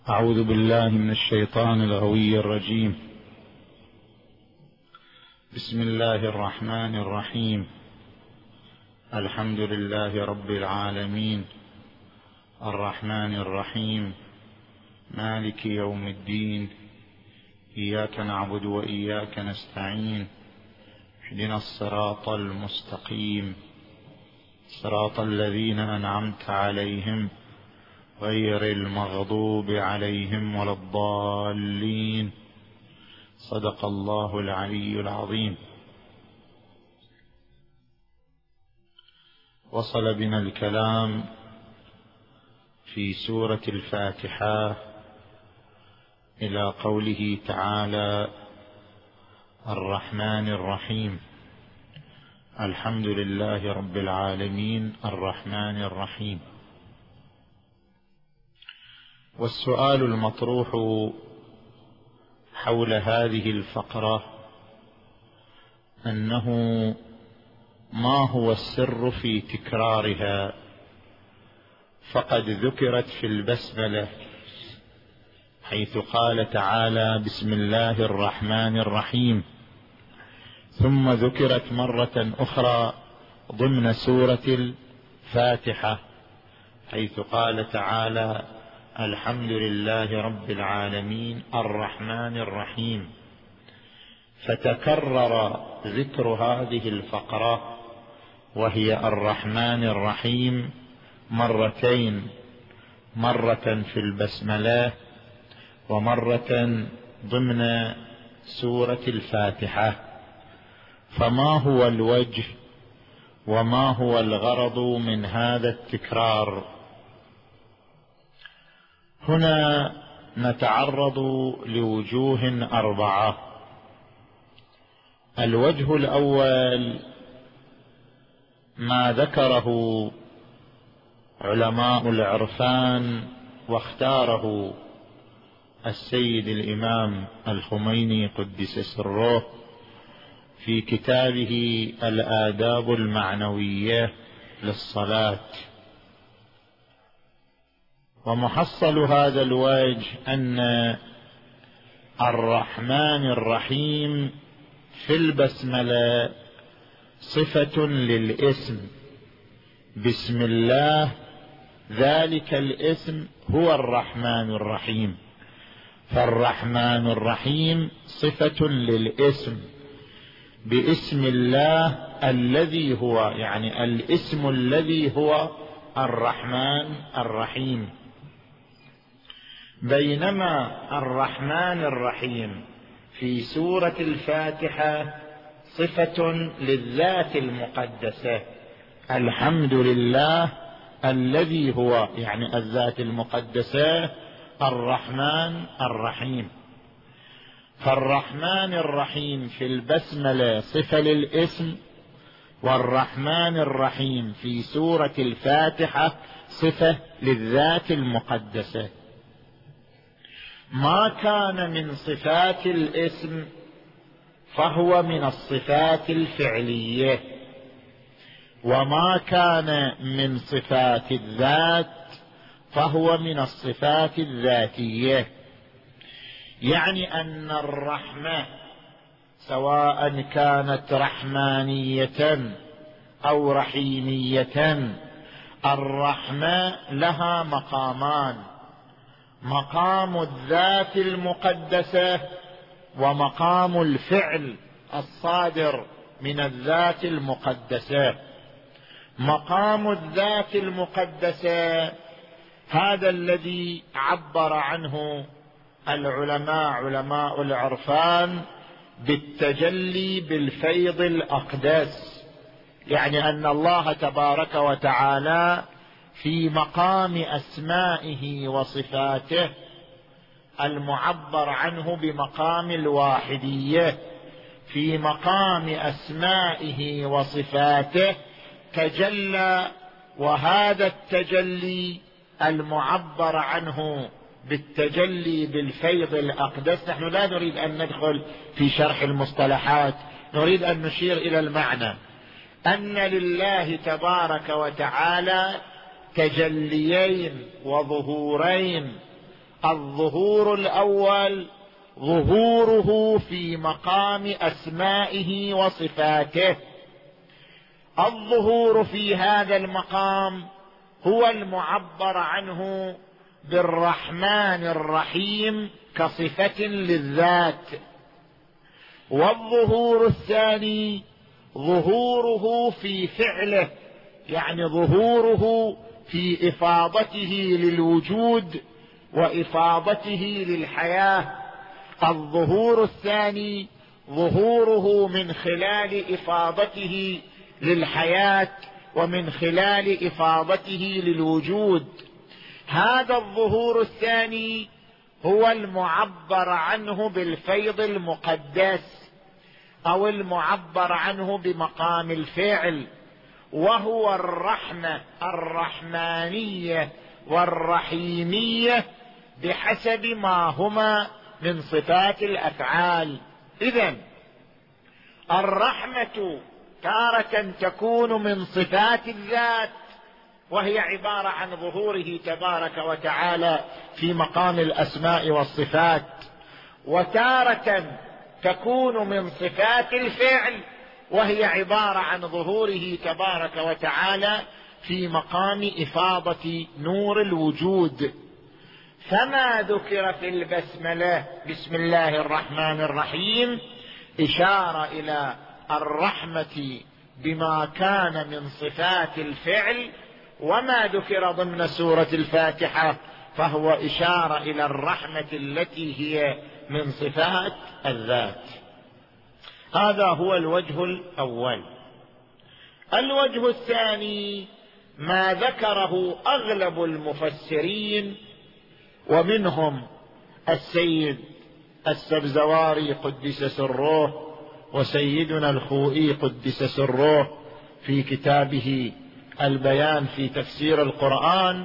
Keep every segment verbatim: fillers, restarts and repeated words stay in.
أعوذ بالله من الشيطان الغوي الرجيم. بسم الله الرحمن الرحيم. الحمد لله رب العالمين، الرحمن الرحيم، مالك يوم الدين، إياك نعبد وإياك نستعين، اهدنا الصراط المستقيم، صراط الذين أنعمت عليهم غير المغضوب عليهم ولا الضالين. صدق الله العلي العظيم. وصل بنا الكلام في سورة الفاتحة إلى قوله تعالى: الرحمن الرحيم. الحمد لله رب العالمين الرحمن الرحيم. والسؤال المطروح حول هذه الفقرة أنه ما هو السر في تكرارها؟ فقد ذكرت في البسملة حيث قال تعالى: بسم الله الرحمن الرحيم، ثم ذكرت مرة أخرى ضمن سورة الفاتحة حيث قال تعالى: الحمد لله رب العالمين الرحمن الرحيم. فتكرر ذكر هذه الفقرة وهي الرحمن الرحيم مرتين، مرة في البسملة ومرة ضمن سورة الفاتحة. فما هو الوجه وما هو الغرض من هذا التكرار؟ هنا نتعرض لوجوه أربعة. الوجه الأول ما ذكره علماء العرفان واختاره السيد الإمام الخميني قدس سره في كتابه الآداب المعنوية للصلاة. ومحصل هذا الوجه أن الرحمن الرحيم في البسملة صفة للاسم بسم الله، ذلك الاسم هو الرحمن الرحيم. فالرحمن الرحيم صفة للاسم باسم الله الذي هو، يعني الاسم الذي هو الرحمن الرحيم. بينما الرحمن الرحيم في سورة الفاتحة صفة للذات المقدسة، الحمد لله الذي هو، يعني الذات المقدسة الرحمن الرحيم. فالرحمن الرحيم في البسملة صفة للاسم، والرحمن الرحيم في سورة الفاتحة صفة للذات المقدسة. ما كان من صفات الاسم فهو من الصفات الفعلية، وما كان من صفات الذات فهو من الصفات الذاتية. يعني أن الرحمة سواء كانت رحمانية أو رحيمية، الرحمة لها مقامان: مقام الذات المقدسة ومقام الفعل الصادر من الذات المقدسة. مقام الذات المقدسة هذا الذي عبر عنه العلماء علماء العرفان بالتجلي بالفيض الأقدس، يعني أن الله تبارك وتعالى في مقام أسمائه وصفاته المعبر عنه بمقام الواحدية، في مقام أسمائه وصفاته تجلى. وهذا التجلي المعبر عنه بالتجلي بالفيض الأقدس، نحن لا نريد أن ندخل في شرح المصطلحات، نريد أن نشير إلى المعنى أن لله تبارك وتعالى تجليين وظهورين الظهور الأول ظهوره في مقام أسمائه وصفاته. الظهور في هذا المقام هو المعبر عنه بالرحمن الرحيم كصفة للذات. والظهور الثاني ظهوره في فعله، يعني ظهوره في إفاضته للوجود وإفاضته للحياة. الظهور الثاني ظهوره من خلال إفاضته للحياة ومن خلال إفاضته للوجود. هذا الظهور الثاني هو المعبر عنه بالفيض المقدس أو المعبر عنه بمقام الفعل، وهو الرحمة الرحمانية والرحيمية بحسب ما هما من صفات الأفعال. إذن الرحمة تارة تكون من صفات الذات، وهي عبارة عن ظهوره تبارك وتعالى في مقام الأسماء والصفات، وتارة تكون من صفات الفعل، وهي عبارة عن ظهوره تبارك وتعالى في مقام إفاضة نور الوجود. فما ذكر في البسملة بسم الله الرحمن الرحيم إشارة إلى الرحمة بما كان من صفات الفعل، وما ذكر ضمن سورة الفاتحة فهو إشارة إلى الرحمة التي هي من صفات الذات. هذا هو الوجه الأول. الوجه الثاني ما ذكره أغلب المفسرين، ومنهم السيد السبزواري قدس سره وسيدنا الخوئي قدس سره في كتابه البيان في تفسير القرآن،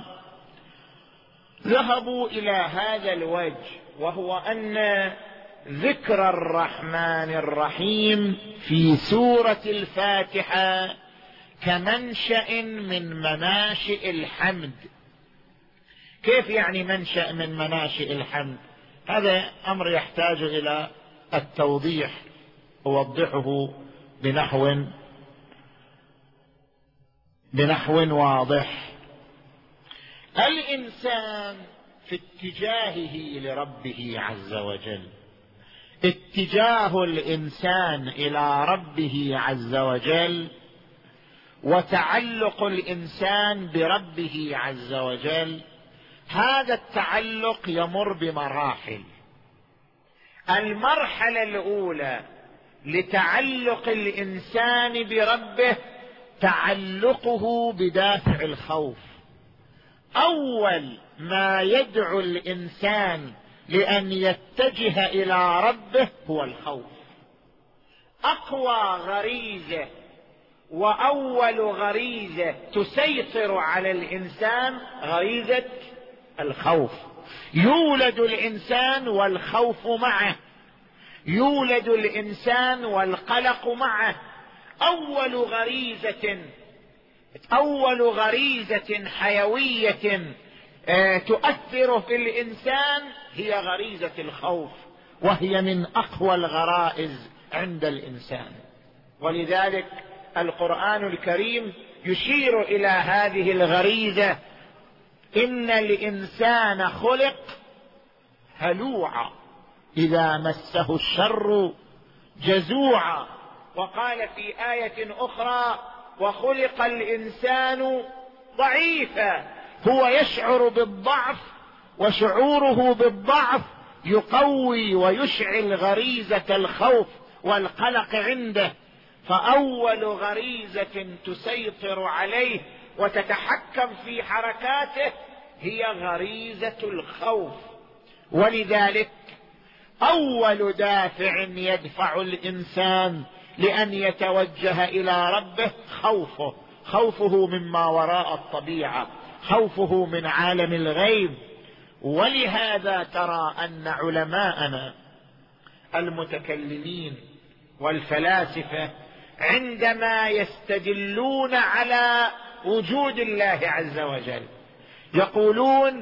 ذهبوا إلى هذا الوجه، وهو أن ذكر الرحمن الرحيم في سورة الفاتحة كمنشأ من مناشئ الحمد. كيف يعني منشأ من مناشئ الحمد؟ هذا أمر يحتاج إلى التوضيح، أوضحه بنحو بنحو واضح. الإنسان في اتجاهه لربه عز وجل، اتجاه الإنسان إلى ربه عز وجل وتعلق الإنسان بربه عز وجل، هذا التعلق يمر بمراحل. المرحلة الأولى لتعلق الإنسان بربه تعلقه بدافع الخوف. أول ما يدعو الإنسان لأن يتجه إلى ربه هو الخوف. أقوى غريزة وأول غريزة تسيطر على الإنسان غريزة الخوف. يولد الإنسان والخوف معه، يولد الإنسان والقلق معه. أول غريزة أول غريزة حيوية تؤثر في الإنسان هي غريزة الخوف، وهي من أقوى الغرائز عند الإنسان. ولذلك القرآن الكريم يشير إلى هذه الغريزة: إن الإنسان خلق هلوعا إذا مسه الشر جزوعا. وقال في آية أخرى: وخلق الإنسان ضعيفا. هو يشعر بالضعف، وشعوره بالضعف يقوي ويشعل غريزة الخوف والقلق عنده. فأول غريزة تسيطر عليه وتتحكم في حركاته هي غريزة الخوف. ولذلك أول دافع يدفع الإنسان لأن يتوجه إلى ربه خوفه، خوفه مما وراء الطبيعة، خوفه من عالم الغيب. ولهذا ترى أن علماءنا المتكلمين والفلاسفة عندما يستدلون على وجود الله عز وجل يقولون: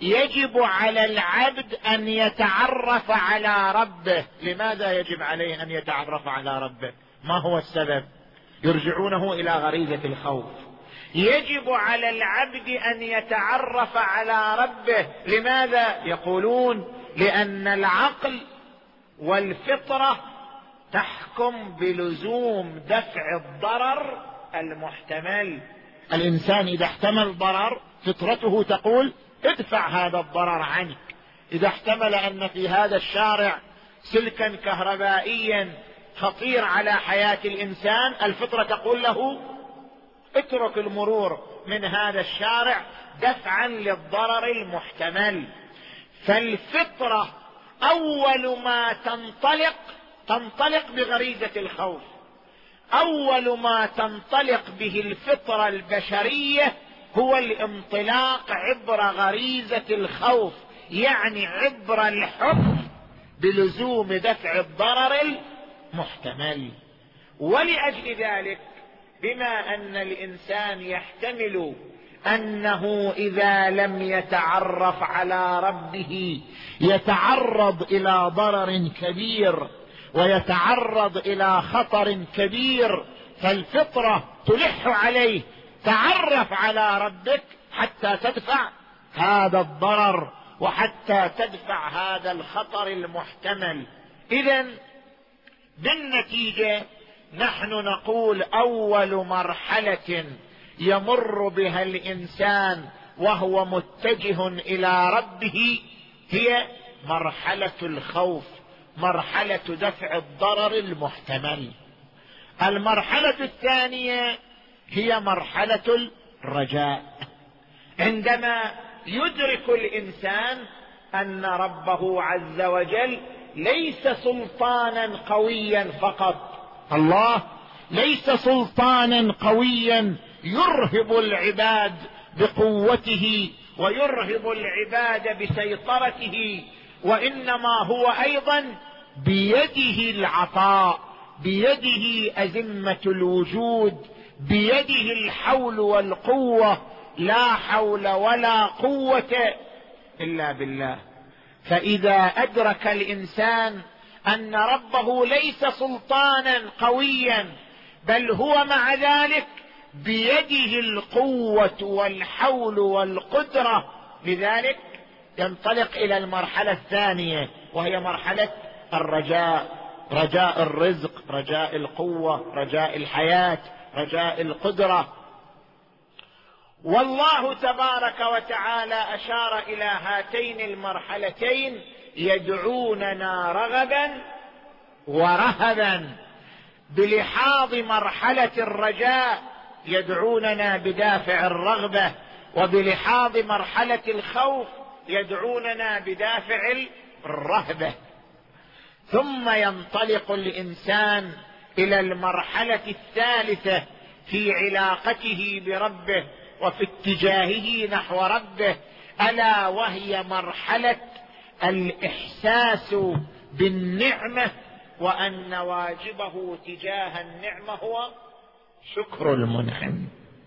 يجب على العبد أن يتعرف على ربه. لماذا يجب عليه أن يتعرف على ربه؟ ما هو السبب؟ يرجعونه إلى غريزة الخوف. يجب على العبد أن يتعرف على ربه. لماذا؟ يقولون لأن العقل والفطرة تحكم بلزوم دفع الضرر المحتمل. الإنسان إذا احتمل ضرر فطرته تقول ادفع هذا الضرر عنك. إذا احتمل أن في هذا الشارع سلكا كهربائيا خطير على حياة الإنسان، الفطرة تقول له اترك المرور من هذا الشارع دفعا للضرر المحتمل. فالفطرة أول ما تنطلق تنطلق بغريزة الخوف. أول ما تنطلق به الفطرة البشرية هو الانطلاق عبر غريزة الخوف، يعني عبر الحكم بلزوم دفع الضرر المحتمل. ولأجل ذلك بما أن الإنسان يحتمل أنه إذا لم يتعرف على ربه يتعرض إلى ضرر كبير ويتعرض إلى خطر كبير، فالفطرة تلح عليه تعرف على ربك حتى تدفع هذا الضرر وحتى تدفع هذا الخطر المحتمل. إذن بالنتيجة نحن نقول أول مرحلة يمر بها الإنسان وهو متجه إلى ربه هي مرحلة الخوف، مرحلة دفع الضرر المحتمل. المرحلة الثانية هي مرحلة الرجاء، عندما يدرك الإنسان أن ربه عز وجل ليس سلطانا قويا فقط. الله ليس سلطانا قويا يرهب العباد بقوته ويرهب العباد بسيطرته، وإنما هو أيضا بيده العطاء، بيده أزمة الوجود، بيده الحول والقوة، لا حول ولا قوة إلا بالله. فإذا أدرك الإنسان أن ربه ليس سلطانا قويا بل هو مع ذلك بيده القوة والحول والقدرة، لذلك ينطلق إلى المرحلة الثانية وهي مرحلة الرجاء، رجاء الرزق، رجاء القوة، رجاء الحياة، رجاء القدرة. والله تبارك وتعالى أشار إلى هاتين المرحلتين يدعوننا رغبا ورهبا. بلحاظ مرحلة الرجاء يدعوننا بدافع الرغبة، وبلحاظ مرحلة الخوف يدعوننا بدافع الرهبة. ثم ينطلق الإنسان إلى المرحلة الثالثة في علاقته بربه وفي اتجاهه نحو ربه، ألا وهي مرحلة الإحساس بالنعمة، وأن واجبه تجاه النعمة هو شكر المنعم.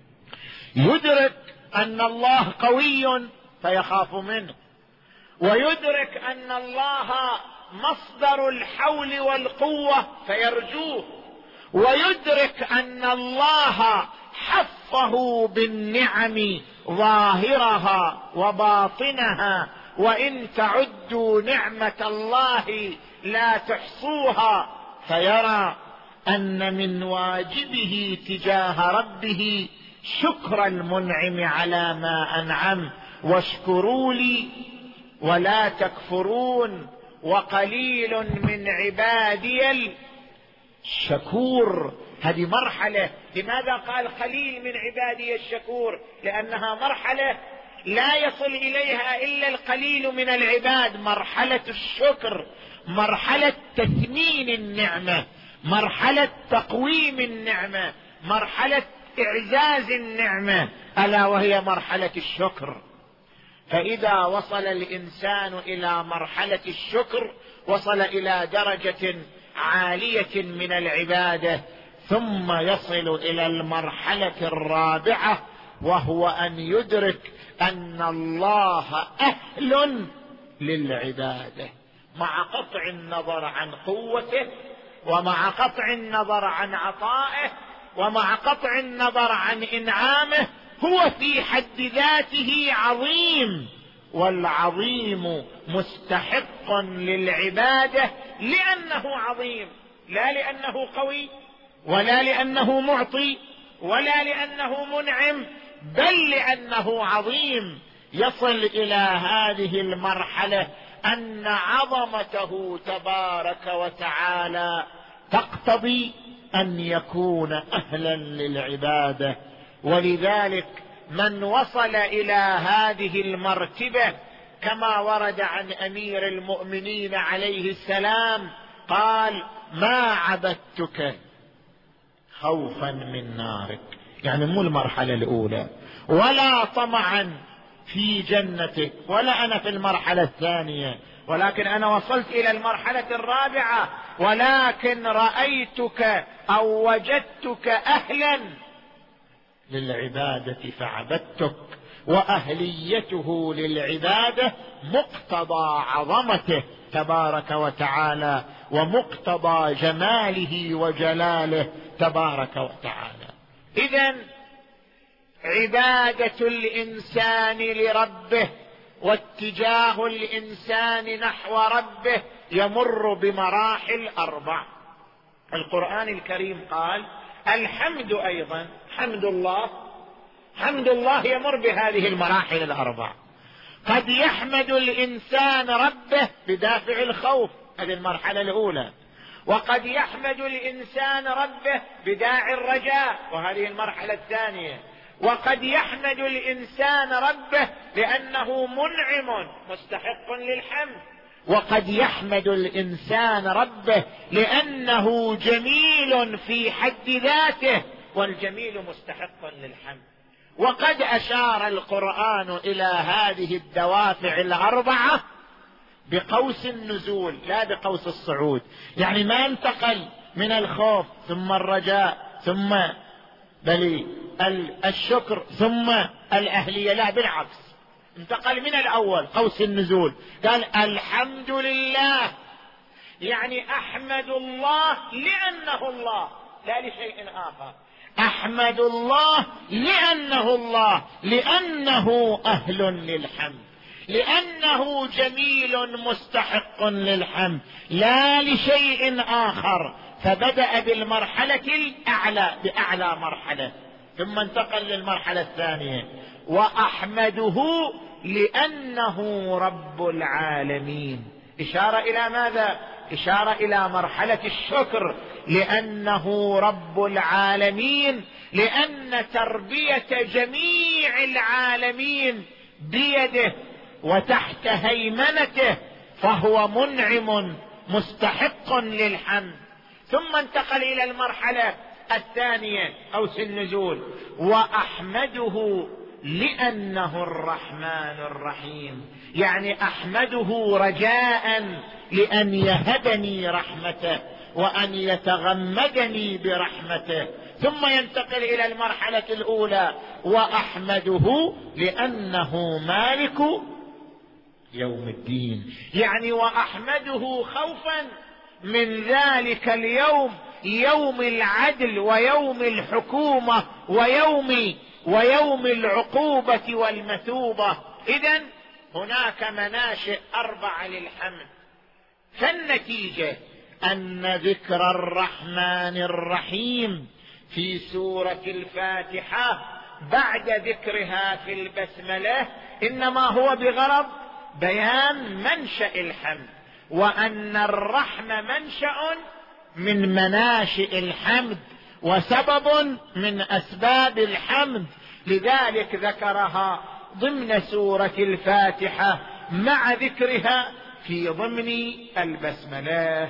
يدرك أن الله قوي فيخاف منه، ويدرك أن الله مصدر الحول والقوة فيرجوه، ويدرك أن الله حفه بالنعم ظاهرها وباطنها، وإن تعدوا نعمة الله لا تحصوها، فيرى أن من واجبه تجاه ربه شكر المنعم على ما أنعم، واشكروا لي ولا تكفرون وقليل من عبادي الشكور. هذه مرحلة. لماذا قال قليل من عبادي الشكور؟ لأنها مرحلة لا يصل إليها إلا القليل من العباد، مرحلة الشكر، مرحلة تثمين النعمة، مرحلة تقويم النعمة، مرحلة إعزاز النعمة، ألا وهي مرحلة الشكر. فإذا وصل الإنسان إلى مرحلة الشكر وصل إلى درجة عالية من العبادة، ثم يصل إلى المرحلة الرابعة وهو أن يدرك أن الله أهل للعبادة، مع قطع النظر عن قوته، ومع قطع النظر عن عطائه، ومع قطع النظر عن إنعامه. هو في حد ذاته عظيم، والعظيم مستحق للعبادة لأنه عظيم، لا لأنه قوي، ولا لأنه معطي، ولا لأنه منعم، بل لأنه عظيم. يصل إلى هذه المرحلة أن عظمته تبارك وتعالى تقتضي أن يكون أهلا للعبادة. ولذلك من وصل إلى هذه المرتبة كما ورد عن أمير المؤمنين عليه السلام قال: ما عبدتك خوفا من نارك، يعني مو المرحلة الأولى، ولا طمعا في جنتك، ولا أنا في المرحلة الثانية، ولكن أنا وصلت إلى المرحلة الرابعة، ولكن رأيتك أو وجدتك أهلا للعبادة فعبدتك. وأهليته للعبادة مقتضى عظمته تبارك وتعالى، ومقتضى جماله وجلاله تبارك وتعالى. إذن عبادة الإنسان لربه واتجاه الإنسان نحو ربه يمر بمراحل أربع. القرآن الكريم قال الحمد، أيضا حمد الله، حمد الله يمر بهذه المراحل الأربع. قد يحمد الإنسان ربه بدافع الخوف، هذه المرحلة الأولى، وقد يحمد الإنسان ربه بداعي الرجاء، وهذه المرحلة الثانية، وقد يحمد الإنسان ربه لأنه منعم مستحق للحمد، وقد يحمد الإنسان ربه لأنه جميل في حد ذاته، والجميل مستحق للحمد. وقد أشار القرآن إلى هذه الدوافع الأربعة بقوس النزول لا بقوس الصعود، يعني ما انتقل من الخوف ثم الرجاء ثم بل الشكر ثم الأهلية، لا بالعكس، انتقل من الأول قوس النزول، قال الحمد لله، يعني أحمد الله لأنه الله لا لشيء آخر، أحمد الله لأنه الله، لأنه أهل للحمد، لأنه جميل مستحق للحمد، لا لشيء آخر. فبدأ بالمرحلة الأعلى بأعلى مرحلة، ثم انتقل للمرحلة الثانية. وأحمده لأنه رب العالمين، إشارة إلى ماذا؟ إشارة إلى مرحلة الشكر، لأنه رب العالمين، لأن تربية جميع العالمين بيده وتحت هيمنته، فهو منعم مستحق للحمد. ثم انتقل إلى المرحلة الثانية قوس النزول، وأحمده لأنه الرحمن الرحيم، يعني أحمده رجاء لأن يهبني رحمته وأن يتغمدني برحمته. ثم ينتقل إلى المرحلة الأولى، وأحمده لأنه مالك يوم الدين، يعني وأحمده خوفا من ذلك اليوم، يوم العدل ويوم الحكومة ويوم ويوم العقوبة والمثوبة. إذن هناك مناشئ أربعة للحمد، فالنتيجة أن ذكر الرحمن الرحيم في سورة الفاتحة بعد ذكرها في البسملة إنما هو بغرض بيان منشأ الحمد، وأن الرحم منشأ من مناشئ الحمد وسبب من أسباب الحمد، لذلك ذكرها ضمن سورة الفاتحة مع ذكرها في ضمن البسملة.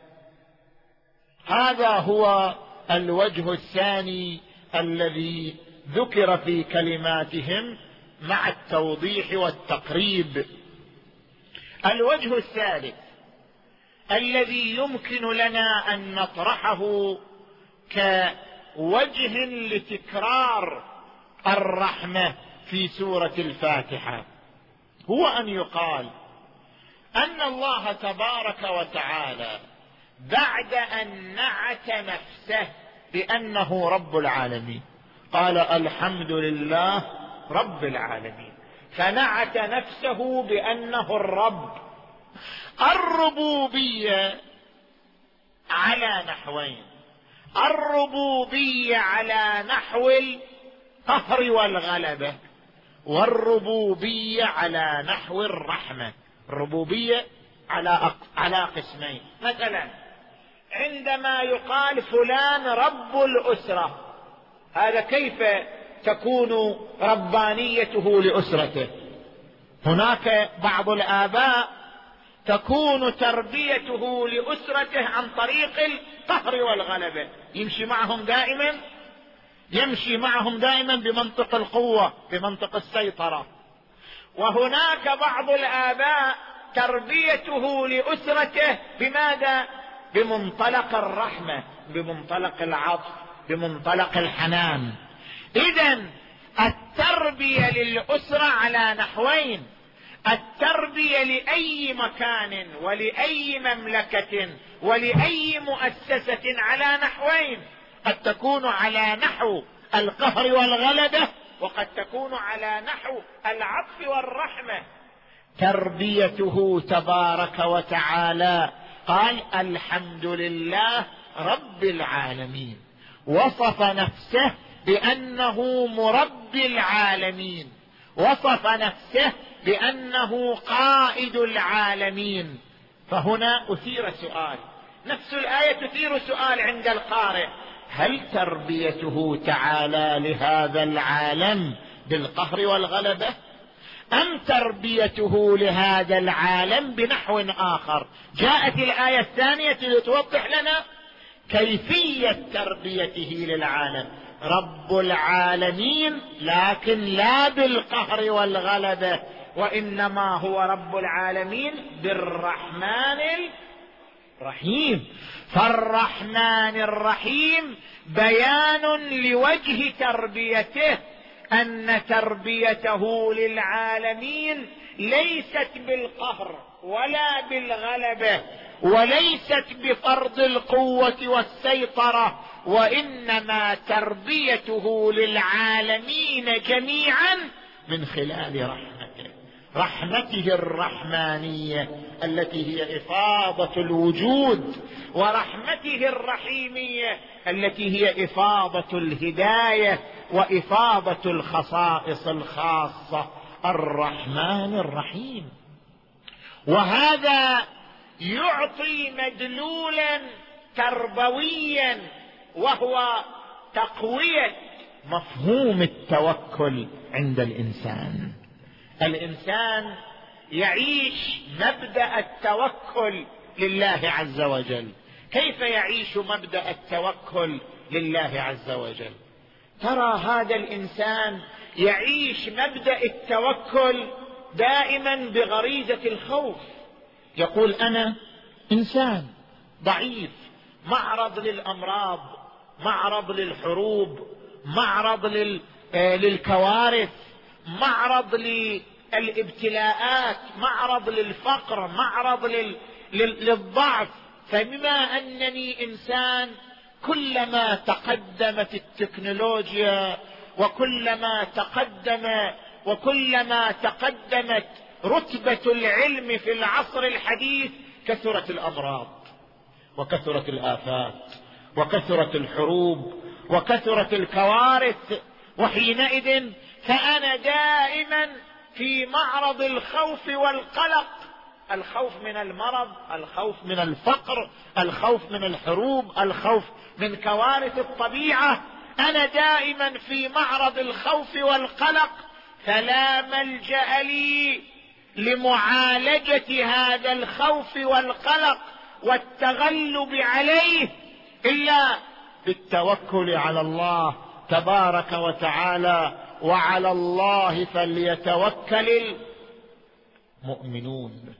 هذا هو الوجه الثاني الذي ذكر في كلماتهم مع التوضيح والتقريب. الوجه الثالث الذي يمكن لنا أن نطرحه كوجه لتكرار الرحمة في سورة الفاتحة هو أن يقال أن الله تبارك وتعالى بعد أن نعت نفسه بأنه رب العالمين قال الحمد لله رب العالمين، فنعت نفسه بأنه الرب. الربوبية على نحوين: الربوبية على نحو القهر والغلبة، والربوبية على نحو الرحمة. الربوبية على على قسمين. مثلا عندما يقال فلان رب الأسرة، هذا كيف تكون ربانيته لأسرته؟ هناك بعض الآباء تكون تربيته لأسرته عن طريق القهر والغلبة، يمشي معهم دائما يمشي معهم دائما بمنطق القوة، بمنطق السيطرة. وهناك بعض الآباء تربيته لأسرته بماذا؟ بمنطلق الرحمة، بمنطلق العطف، بمنطلق الحنان. إذن التربية للأسرة على نحوين: التربية لأي مكان ولأي مملكة ولأي مؤسسة على نحوين، قد تكون على نحو القهر والغلبة، وقد تكون على نحو العطف والرحمة. تربيته تبارك وتعالى قال الحمد لله رب العالمين، وصف نفسه بأنه مربي العالمين، وصف نفسه بأنه قائد العالمين. فهنا أثير سؤال، نفس الآية تثير سؤال عند القارئ: هل تربيته تعالى لهذا العالم بالقهر والغلبة، أم تربيته لهذا العالم بنحو آخر؟ جاءت الآية الثانية لتوضح لنا كيفية تربيته للعالم: رب العالمين، لكن لا بالقهر والغلبة، وإنما هو رب العالمين بالرحمن الرحيم. فالرحمن الرحيم بيان لوجه تربيته، أن تربيته للعالمين ليست بالقهر ولا بالغلبة، وليست بفرض القوة والسيطرة، وإنما تربيته للعالمين جميعا من خلال رحمته، رحمته الرحمانية التي هي إفاضة الوجود، ورحمته الرحيمية التي هي إفاضة الهداية وإفاضة الخصائص الخاصة. الرحمن الرحيم. وهذا يعطي مدلولا تربويا، وهو تقوية مفهوم التوكل عند الإنسان. الإنسان يعيش مبدأ التوكل لله عز وجل. كيف يعيش مبدأ التوكل لله عز وجل؟ ترى هذا الإنسان يعيش مبدأ التوكل دائما بغريزة الخوف. يقول أنا إنسان ضعيف، معرض للأمراض، معرض للحروب، معرض لل... للكوارث، معرض للابتلاءات، معرض للفقر، معرض لل... لل... للضعف. فبما أنني إنسان، كلما تقدمت التكنولوجيا وكلما تقدم وكلما تقدمت رتبة العلم في العصر الحديث كثرت الأمراض وكثرت الآفات وكثرت الحروب وكثرت الكوارث. وحينئذ فأنا دائما في معرض الخوف والقلق، الخوف من المرض، الخوف من الفقر، الخوف من الحروب، الخوف من كوارث الطبيعة. أنا دائما في معرض الخوف والقلق، فلا ملجأ لي لمعالجة هذا الخوف والقلق والتغلب عليه إلا بالتوكل على الله تبارك وتعالى. وعلى الله فليتوكل المؤمنون.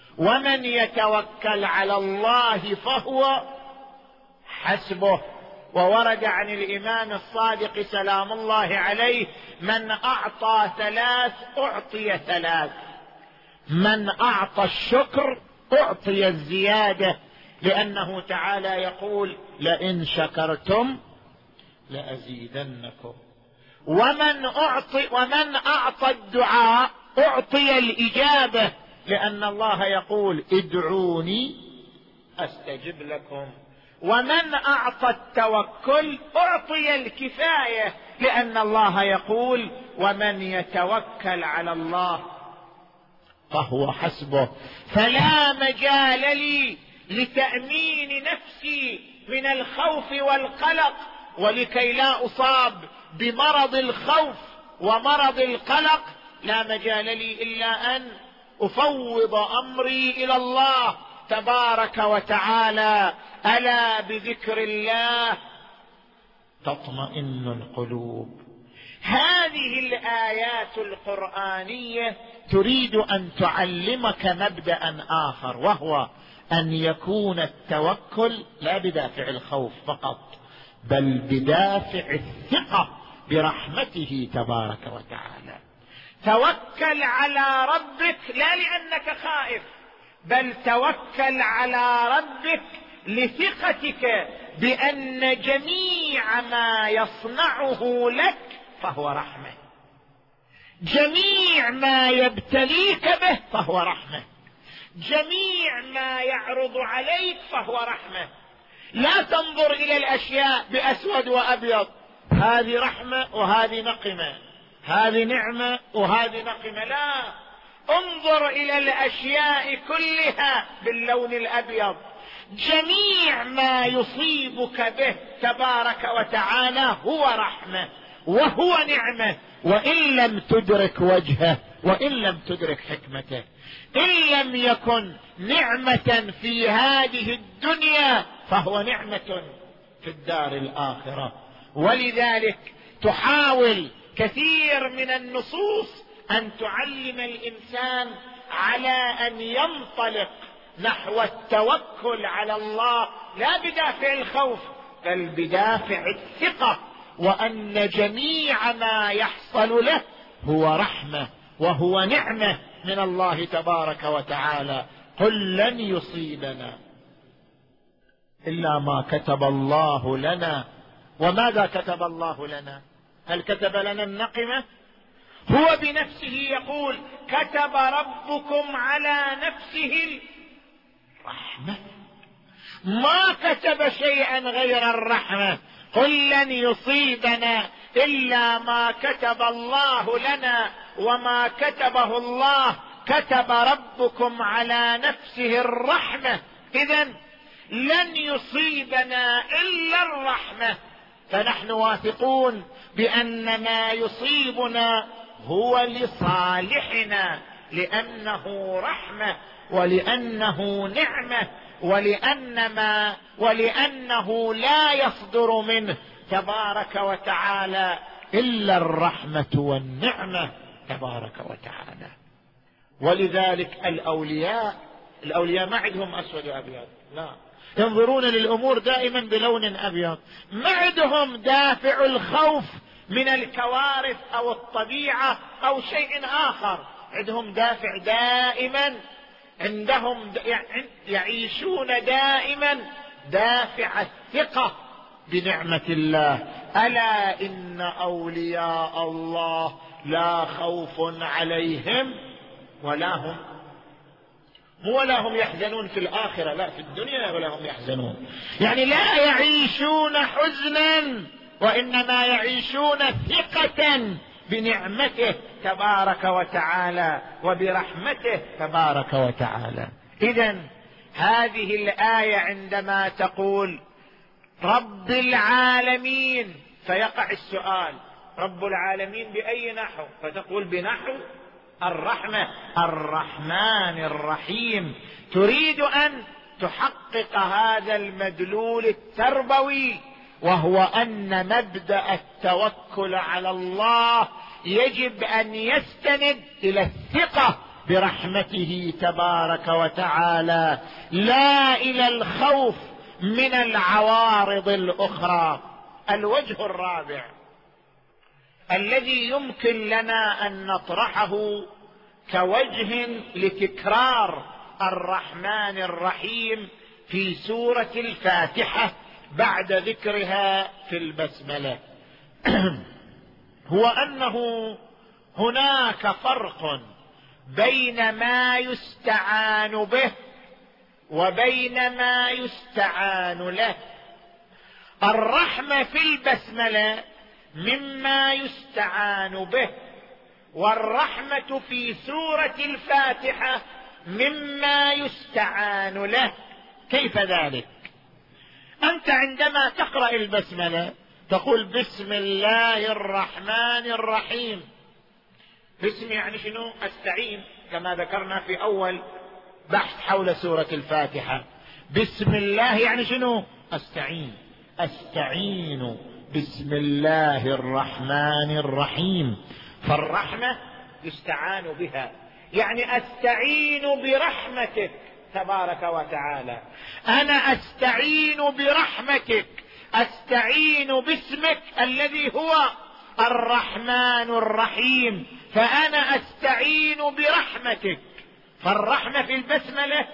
ومن يتوكل على الله فهو حسبه، وورد عن الإمام الصادق سلام الله عليه: من أعطى ثلاث أعطي ثلاث، من أعطى الشكر أعطي الزيادة، لأنه تعالى يقول: لئن شكرتم لأزيدنكم. ومن أعطي ومن أعطى الدعاء أعطي الإجابة، لأن الله يقول: ادعوني أستجب لكم. ومن أعطى التوكل أعطي الكفاية، لأن الله يقول: ومن يتوكل على الله فهو حسبه. فلا مجال لي لتأمين نفسي من الخوف والقلق، ولكي لا أصاب بمرض الخوف ومرض القلق لا مجال لي إلا أن أفوض أمري إلى الله تبارك وتعالى. ألا بذكر الله تطمئن القلوب. هذه الآيات القرآنية تريد أن تعلمك مبدأ آخر، وهو أن يكون التوكل لا بدافع الخوف فقط، بل بدافع الثقة برحمته تبارك وتعالى. توكل على ربك لا لأنك خائف، بل توكل على ربك لثقتك بأن جميع ما يصنعه لك فهو رحمة، جميع ما يبتليك به فهو رحمة، جميع ما يعرض عليك فهو رحمة. لا تنظر إلى الأشياء بأسود وأبيض، هذه رحمة وهذه نقمة، هذه نعمة وهذه نقمة، لا، انظر إلى الأشياء كلها باللون الأبيض. جميع ما يصيبك به تبارك وتعالى هو رحمة وهو نعمة، وإن لم تدرك وجهه وإن لم تدرك حكمته. إن لم يكن نعمة في هذه الدنيا فهو نعمة في الدار الآخرة. ولذلك تحاول كثير من النصوص أن تعلم الإنسان على أن ينطلق نحو التوكل على الله لا بدافع الخوف بل بدافع الثقة، وأن جميع ما يحصل له هو رحمة وهو نعمة من الله تبارك وتعالى. قل لن يصيبنا إلا ما كتب الله لنا. وماذا كتب الله لنا؟ هل كتب لنا النقمة؟ هو بنفسه يقول: كتب ربكم على نفسه الرحمة، ما كتب شيئا غير الرحمة. قل لن يصيبنا إلا ما كتب الله لنا، وما كتبه الله كتب ربكم على نفسه الرحمة. إذن لن يصيبنا إلا الرحمة، فنحن واثقون بأن ما يصيبنا هو لصالحنا، لأنه رحمة ولأنه نعمة، ولأن ما ولأنه لا يصدر منه تبارك وتعالى إلا الرحمة والنعمة تبارك وتعالى. ولذلك الأولياء الأولياء ما عندهم أسود وأبيض، لا، ينظرون للأمور دائما بلون أبيض. ما عندهم دافع الخوف من الكوارث أو الطبيعة أو شيء آخر، عندهم دافع دائما، عندهم يعيشون دائما دافع الثقة بنعمة الله. ألا إن أولياء الله لا خوف عليهم ولا هم ولا هم يحزنون في الآخرة، لا، في الدنيا ولا هم يحزنون، يعني لا يعيشون حزنا، وإنما يعيشون ثقة بنعمته تبارك وتعالى وبرحمته تبارك وتعالى. إذن هذه الآية عندما تقول رب العالمين، فيقع السؤال: رب العالمين بأي نحو؟ فتقول بنحو الرحمة، الرحمن الرحيم. تريد أن تحقق هذا المدلول التربوي، وهو أن مبدأ التوكل على الله يجب أن يستند إلى الثقة برحمته تبارك وتعالى، لا إلى الخوف من العوارض الأخرى. الوجه الرابع الذي يمكن لنا أن نطرحه كوجه لتكرار الرحمن الرحيم في سورة الفاتحة بعد ذكرها في البسملة هو أنه هناك فرق بين ما يستعان به وبين ما يستعان له. الرحمة في البسملة مما يستعان به، والرحمة في سورة الفاتحة مما يستعان له. كيف ذلك؟ أنت عندما تقرأ البسملة تقول بسم الله الرحمن الرحيم. بسم يعني شنو؟ أستعين، كما ذكرنا في أول بحث حول سورة الفاتحة. بسم الله يعني شنو؟ أستعين. أستعين بسم الله الرحمن الرحيم. فالرحمة يستعان بها، يعني أستعين برحمتك تبارك وتعالى. أنا أستعين برحمتك، أستعين باسمك الذي هو الرحمن الرحيم، فأنا أستعين برحمتك. فالرحمة في البسملة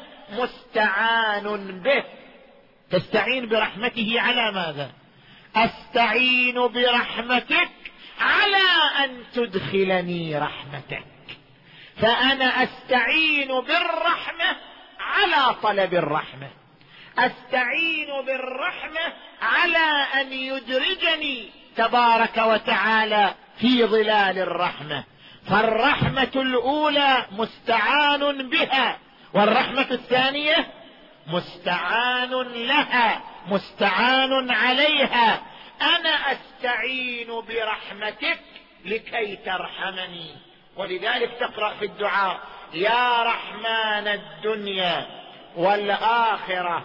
مستعان به. تستعين برحمته على ماذا؟ أستعين برحمتك على أن تدخلني رحمتك. فأنا أستعين بالرحمة على طلب الرحمة، أستعين بالرحمة على أن يدرجني تبارك وتعالى في ظلال الرحمة. فالرحمة الأولى مستعان بها، والرحمة الثانية مستعان لها، مستعان عليها. أنا أستعين برحمتك لكي ترحمني. ولذلك تقرأ في الدعاء يا رحمن الدنيا والآخرة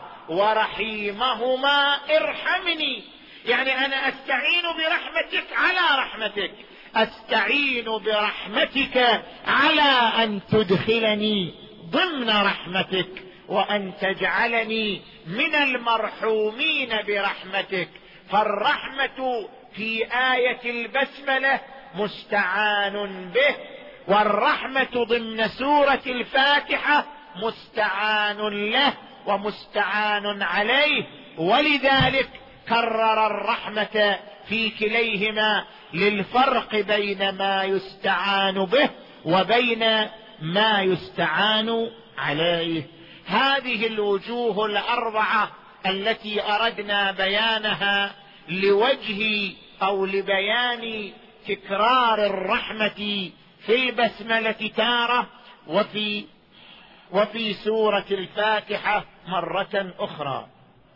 ورحيمهما ارحمني. يعني أنا أستعين برحمتك على رحمتك، أستعين برحمتك على أن تدخلني ضمن رحمتك وأن تجعلني من المرحومين برحمتك. فالرحمة في آية البسملة مستعان به، والرحمة ضمن سورة الفاتحة مستعان له ومستعان عليه. ولذلك كرر الرحمة في كليهما للفرق بين ما يستعان به وبين ما يستعان عليه. هذه الوجوه الأربعة التي أردنا بيانها لوجه أو لبيان تكرار الرحمة في البسملة تارة وفي وفي سورة الفاتحة مرة أخرى.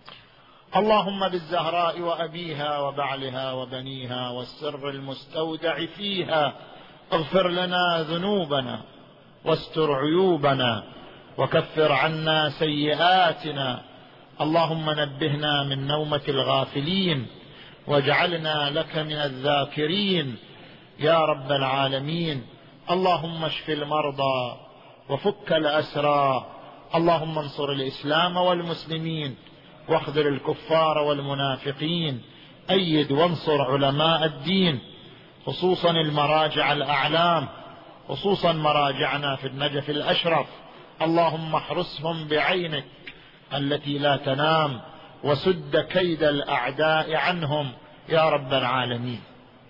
اللهم بالزهراء وأبيها وبعلها وبنيها والسر المستودع فيها اغفر لنا ذنوبنا واستر عيوبنا وكفر عنا سيئاتنا. اللهم نبهنا من نومة الغافلين واجعلنا لك من الذاكرين يا رب العالمين. اللهم اشف المرضى وفك الأسرى. اللهم انصر الإسلام والمسلمين واخذل الكفار والمنافقين. أيد وانصر علماء الدين، خصوصا المراجع الأعلام، خصوصا مراجعنا في النجف الأشرف. اللهم احرسهم بعينك التي لا تنام وسد كيد الأعداء عنهم يا رب العالمين.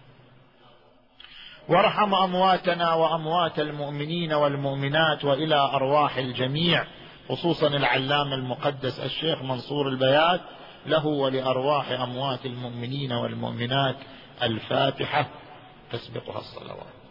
وارحم أمواتنا وأموات المؤمنين والمؤمنات وإلى أرواح الجميع، خصوصا العلامة المقدس الشيخ منصور البيات، له ولأرواح أموات المؤمنين والمؤمنات. الفاتحة تسبقها الصلوات.